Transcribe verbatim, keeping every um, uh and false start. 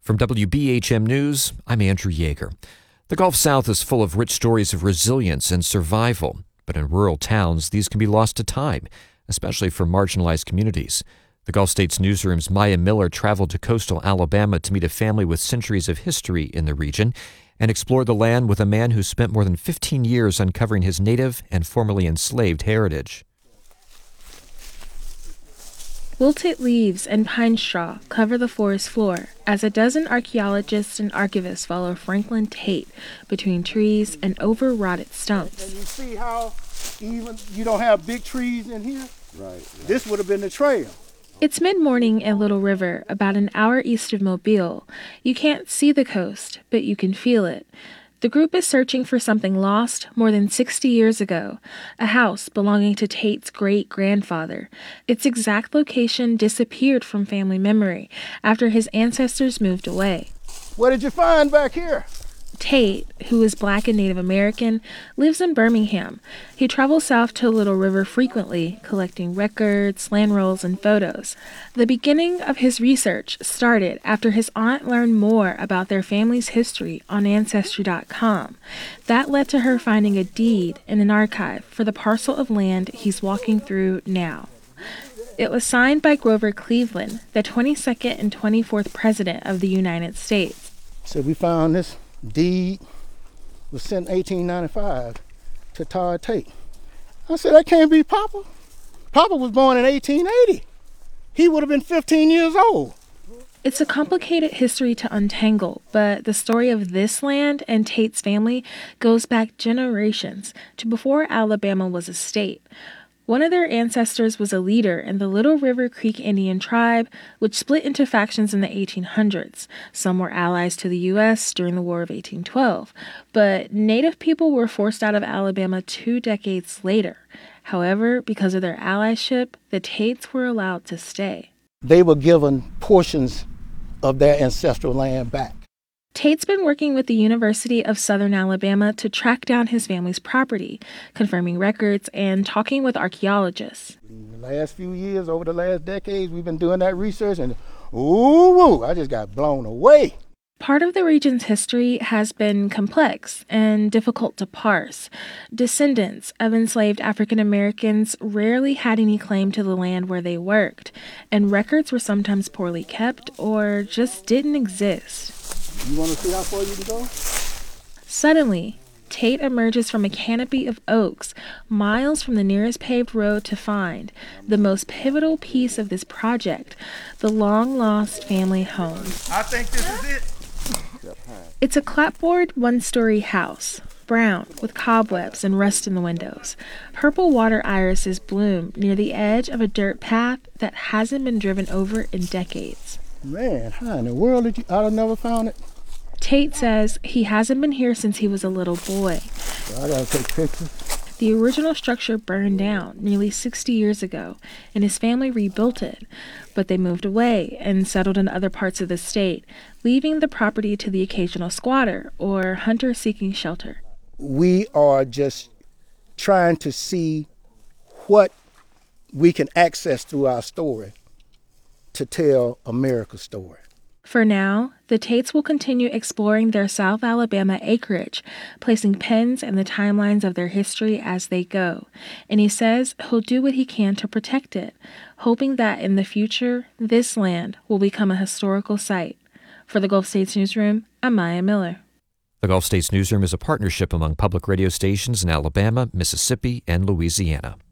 From W B H M News, I'm Andrew Yeager. The Gulf South is full of rich stories of resilience and survival, but in rural towns, these can be lost to time, especially for marginalized communities. The Gulf States Newsroom's Maya Miller traveled to coastal Alabama to meet a family with centuries of history in the region and explore the land with a man who spent more than fifteen years uncovering his native and formerly enslaved heritage. Wilted leaves and pine straw cover the forest floor as a dozen archaeologists and archivists follow Franklin Tate between trees and over-rotted stumps. And you see how even you don't have big trees in here? Right. right. This would have been the trail. It's mid-morning at Little River, about an hour east of Mobile. You can't see the coast, but you can feel it. The group is searching for something lost more than sixty years ago, a house belonging to Tate's great-grandfather. Its exact location disappeared from family memory after his ancestors moved away. What did you find back here? Tate, who is Black and Native American, lives in Birmingham. He travels south to Little River frequently, collecting records, land rolls, and photos. The beginning of his research started after his aunt learned more about their family's history on Ancestry dot com. That led to her finding a deed in an archive for the parcel of land he's walking through now. It was signed by Grover Cleveland, the twenty-second and twenty-fourth President of the United States. So we found this deed was sent in eighteen ninety-five to Todd Tate. I said, that can't be Papa. Papa was born in eighteen eighty. He would have been fifteen years old. It's a complicated history to untangle, but the story of this land and Tate's family goes back generations to before Alabama was a state. One of their ancestors was a leader in the Little River Creek Indian tribe, which split into factions in the eighteen hundreds. Some were allies to the U S during the War of eighteen twelve, but Native people were forced out of Alabama two decades later. However, because of their allyship, the Tates were allowed to stay. They were given portions of their ancestral land back. Tate's been working with the University of Southern Alabama to track down his family's property, confirming records and talking with archaeologists. In the last few years, over the last decades, we've been doing that research, and ooh, I just got blown away. Part of the region's history has been complex and difficult to parse. Descendants of enslaved African Americans rarely had any claim to the land where they worked, and records were sometimes poorly kept or just didn't exist. You want to see how far you can go? Suddenly, Tate emerges from a canopy of oaks, miles from the nearest paved road to find the most pivotal piece of this project, the long-lost family home. I think this is it. It's a clapboard one-story house, brown with cobwebs and rust in the windows. Purple water irises bloom near the edge of a dirt path that hasn't been driven over in decades. Man, how in the world did you, I'd have never found it? Tate says he hasn't been here since he was a little boy. So I gotta take pictures. The original structure burned down nearly sixty years ago, and his family rebuilt it. But they moved away and settled in other parts of the state, leaving the property to the occasional squatter or hunter seeking shelter. We are just trying to see what we can access through our story to tell America's story. For now, the Tates will continue exploring their South Alabama acreage, placing pins in the timelines of their history as they go. And he says he'll do what he can to protect it, hoping that in the future, this land will become a historical site. For the Gulf States Newsroom, I'm Maya Miller. The Gulf States Newsroom is a partnership among public radio stations in Alabama, Mississippi, and Louisiana.